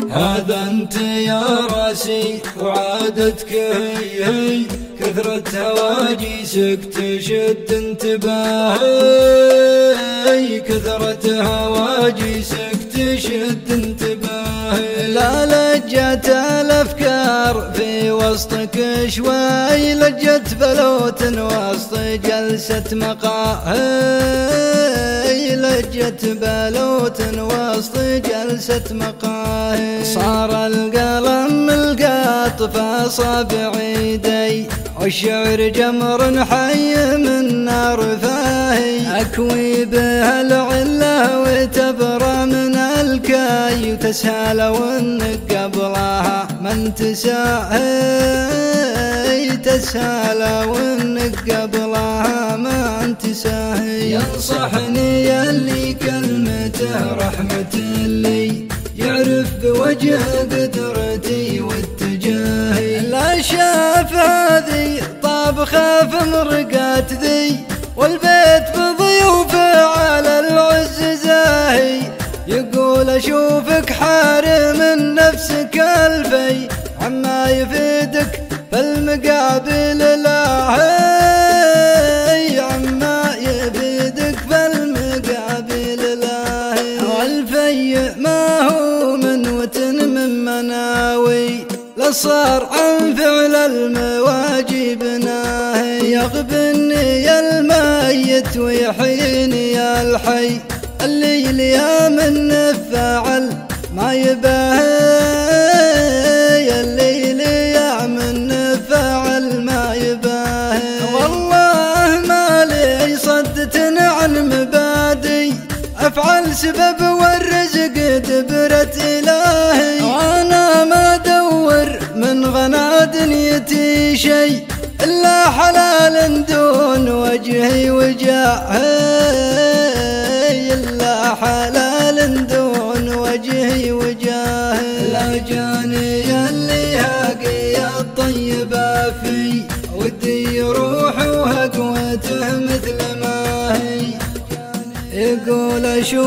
هذا انت يا راسي وعادتك هي كثرة هواجيسك تشد انتباهي، كثرة هواجيسك تشد انتباهي. لا لجت الافكار في وسطك شوي، لجت بلوت وسط جلسة مقاهي، لجت بلوت وسط جلسة مقاهي. صار القلم القاط في اصابع يدي، والشعر جمر حي من نار فاهي. اكوي بها العله وتبرى من الكاي، وتسهل وانك قبلها من تساهي، تسهل وانك قبلها من تساهي. ينصحني يلي كلمته رحمة لي، يعرف بوجه قدرتي واتجاهي. لا شاف هذي طاب خاف مرقات ذي، والبيت بضيوفه على العز زاهي. يقول اشوفك حارم من نفسك الفي، عما يفيدك فالمقابل لاهي، عما يفيدك فالمقابل لاهي. والفي ما هو من وتن من مناوي، لصار عن فعل المواجب ناهي. يغبني الميت ويحييني الحي، الليل يا من فعل ما يباهي، الليل يا من فعل ما يباهي. والله ما لي صدت عن مبادئ، افعل سبب والرزق دبرة الهي. وانا ما ادور من غنا دنيتي شي، الا حلال دون وجهي وجاهي، الا حلال دون وجهي وجاهي. لا جاني اللي هاقي الطيبة في، ودي يروح وهقوته مثل ما هي. يقول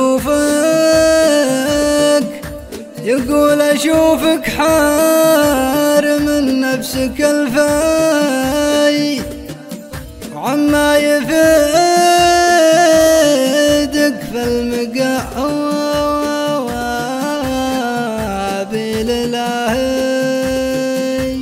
اشوفك، يقول اشوفك حار من نفسك الفاي، وعما يفيدك فالمقابل لاهي.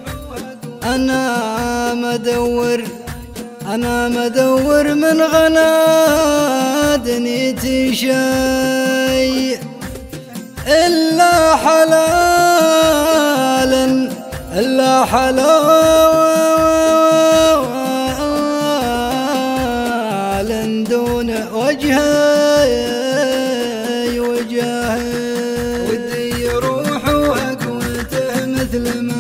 أنا مدور من غنا دنيتي شي، إلا حلال، إلا حلال دون وجهي وجاهي. ودي يروح وأقوته مثل ما